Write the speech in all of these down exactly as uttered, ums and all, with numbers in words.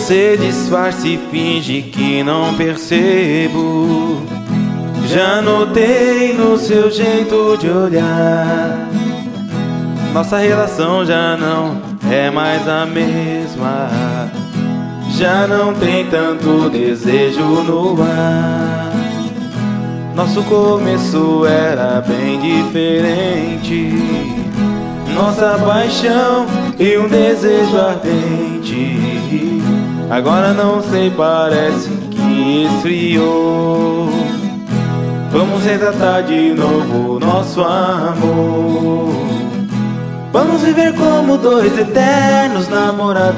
Você disfarça e finge que não percebo. Já notei no seu jeito de olhar. Nossa relação já não é mais a mesma. Já não tem tanto desejo no ar. Nosso começo era bem diferente. Nossa paixão e um desejo ardente. Agora não sei, parece que esfriou. Vamos resgatar de novo nosso amor. Vamos viver como dois eternos namorados.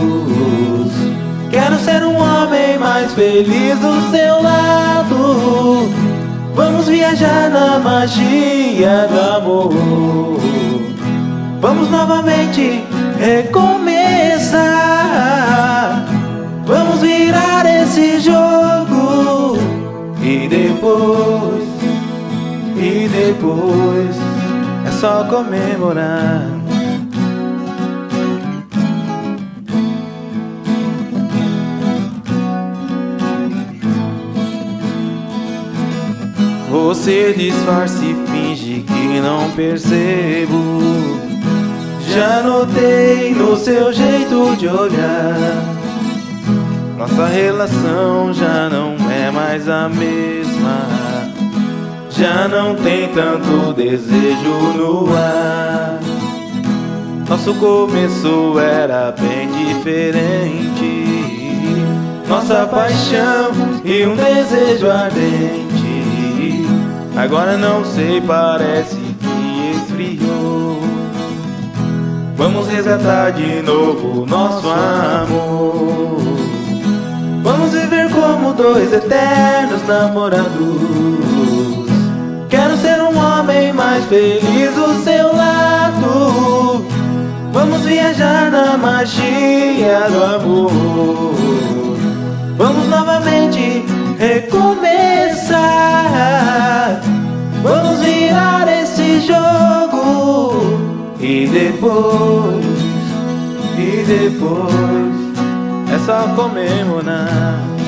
Quero ser um homem mais feliz do seu lado. Vamos viajar na magia do amor. Vamos novamente recomeçar. Vamos virar esse jogo. E depois, e depois é só comemorar. Você disfarça e finge que não percebo. Já notei no seu jeito de olhar. Nossa relação já não é mais a mesma. Já não tem tanto desejo no ar. Nosso começo era bem diferente. Nossa paixão e um desejo ardente. Agora não sei, parece que esfriou. Vamos resgatar de novo nosso amor. Vamos viver como dois eternos namorados. Quero ser um homem mais feliz do seu lado. Vamos viajar na magia do amor. Vamos novamente recomeçar. Vamos virar esse jogo. E depois, e depois é só comemorar.